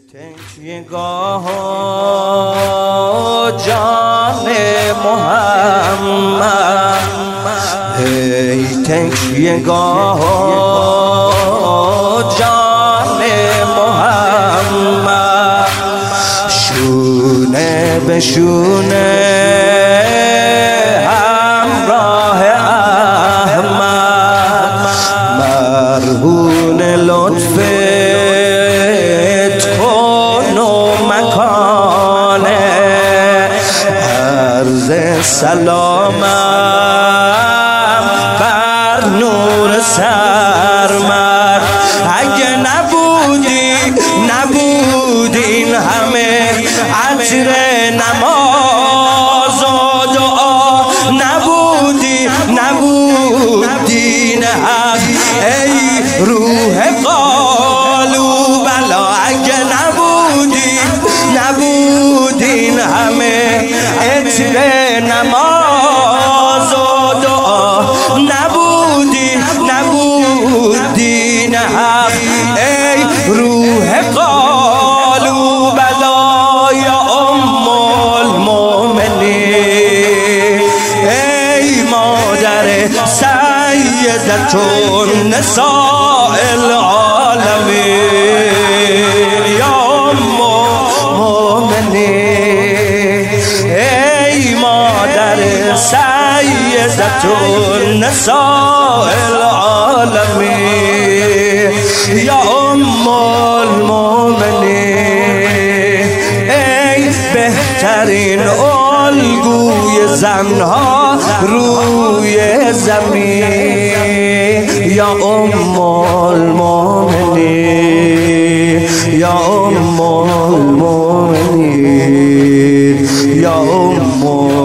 تکیهگاه جان محمد، ای تکیهگاه جان محمد، شونه به شونه همراه احمد، مرهون لطف سلامم بر نور سرمد. اگه نبودی این همه عطر نماز و دعا، نبودی این حق ای روح قالوا بلا. اگه نبودی این همه عطر نماز و دعا، نبودی این حق ای روح قالوا بلا. یا ام المؤمنین، ای مادر سیدة النساء العالمین، یا ام المؤمنین، ای مادر سیدة النساء العالمین، یا ام المؤمنین، ای بهترین الگوی زنها روی زمین، یا ام المؤمنین، یا ام المؤمنین، یا ام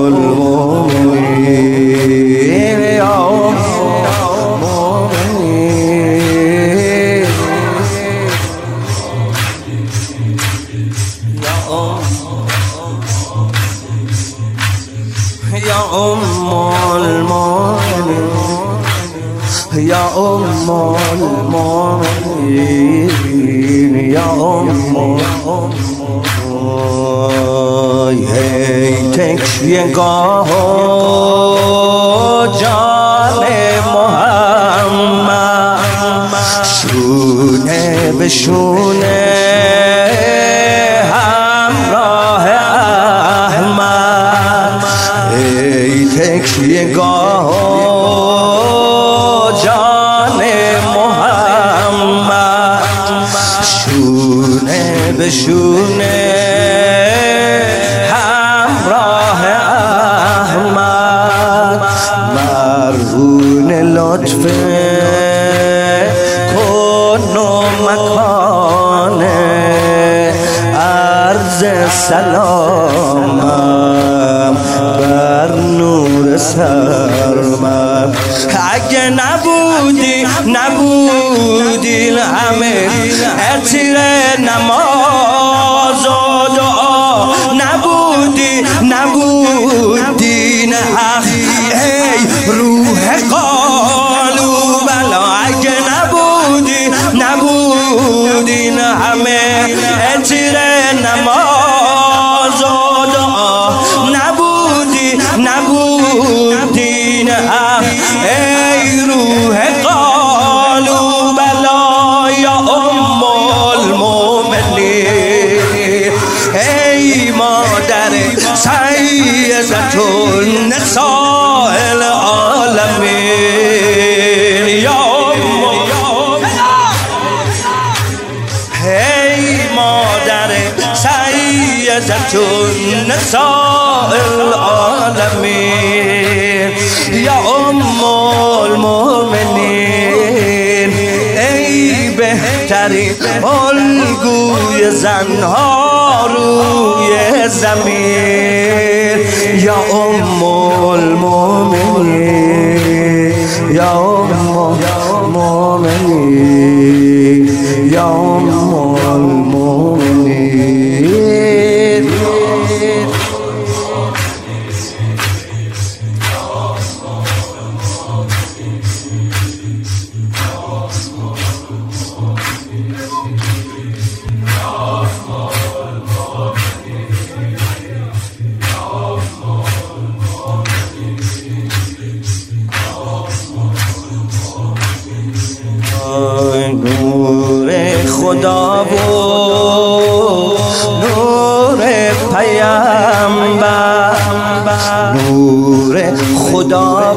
المؤمنین، یا ام المؤمنین، یا ام المؤمنین، یا ام المؤمنین، یا ام المؤمنین، ای تکیهگاه جان محمد، شونه به شونه همراه احمد، ای تکیهگاه جان محمد، شونه به شونه همراه احمد، مرهون لطف کن و مکان، عرض سلامم بر نور سرمد. اگه نبودی همه عطر نماز و دعا، نبودی این حق ای روح قالوا بلا. اگه نبودی این همه عطر نماز و دعا، نبودی این حق ای روح قالوا بلا. یا ام المؤمنین، ای مادر سیدة النساء العالمین، یا ام، ای مادر سیدة النساء العالمین، یا ام المؤمنین، ای بهترین الگوی زنها روی زمین، یا ام المؤمنین، یا ام المؤمنین، یا ام المؤمنین. Ya و نور پیامبر، نور خدا و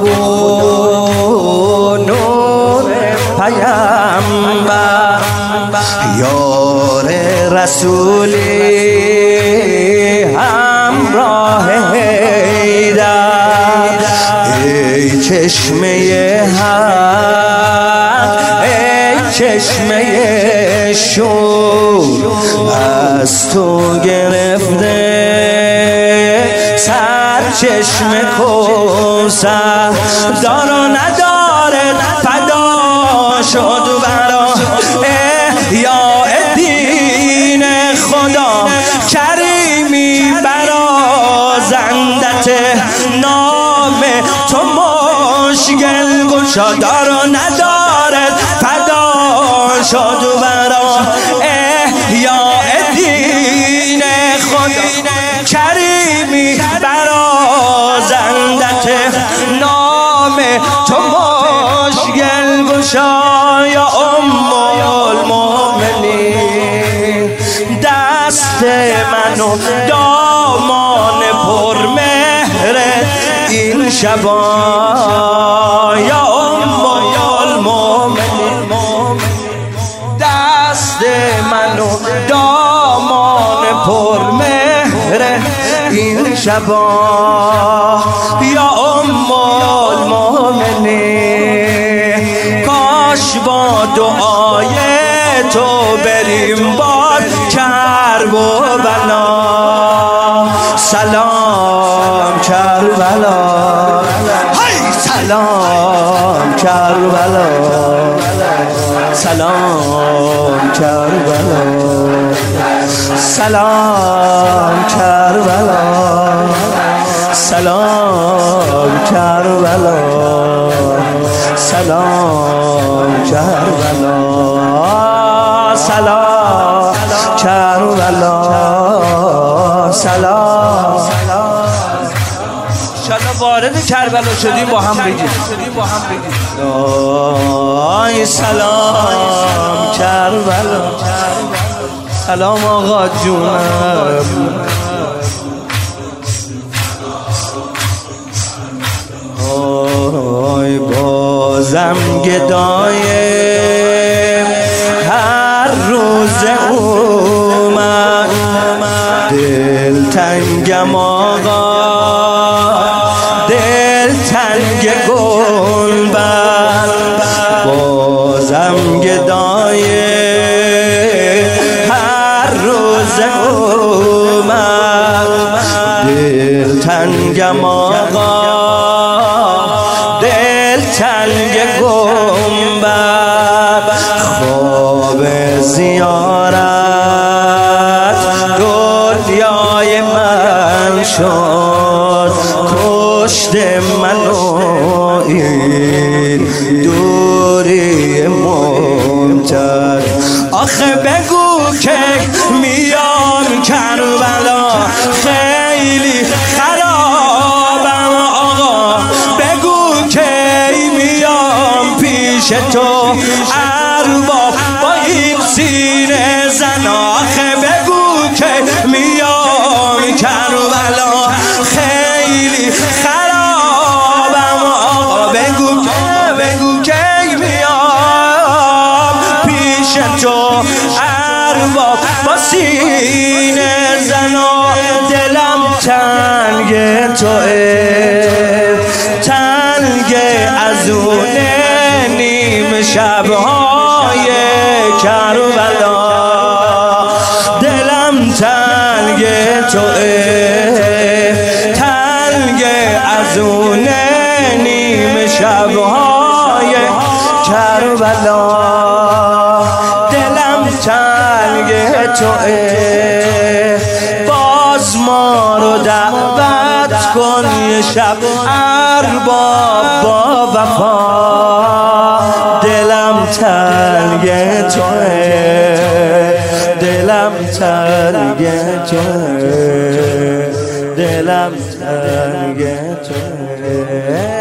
نور پیامبر، یار رسولی همراه حیدر، ای چشمه حق، ای چشمه شور، از تو گرفته سرچشم کوثر، دار و نداره فدا شد برا احیاء دین خدا، کریمی برازندت نام تو مشکل گشا، دار و نداره فدا شد برا احیاء دین خدا، کریمی برازندت نام تو مشکل گشا. یا ام المؤمنین دست منو دامان پرمهر این شبا، یا ام المؤمنین دست منو دامان پرمهر این شبا، یا ام المؤمنین کاش با دعای تو بریم باد کربلا، سلام کربلا، سلام کربلا، سلام کربلا، سلام کربلا، سلام کربلا، سلام کربلا، سلام کربلا، سلام. انشالله وارد کربلا شدیم با هم بگیم، آی سلام کربلا، سلام آقا جونم، آی بازم گدایم هر روز اومد، دلتنگم آقا، دلتنگ گلبر، بازم گدایم هر روز اومد، دلتنگم آقا، دلتنگ گنبد، خواب زیارت دنیای من شد، کشت منو این دوری منتر، آخه بگو که میام کربلا، خیلی خرابم آقا، بگو که میام پیش تو ارباب با این سینه زن، آخه بگو که میام کربلا، خیلی خرابم آقا، بگو که میام پیش تو ارباب با سینه زن، دلم تنگ توئه، تنگ از اون نیم شبهای کربلا، دلم تنگ توئه، تنگ از اون نیم شبهای کربلا، دلم تنگ توئه، باز ما رو دعوت کن یه شب ارباب با وفا، دلم تنگ توئه، دلم تنگ توئه، دلم تنگ توئه.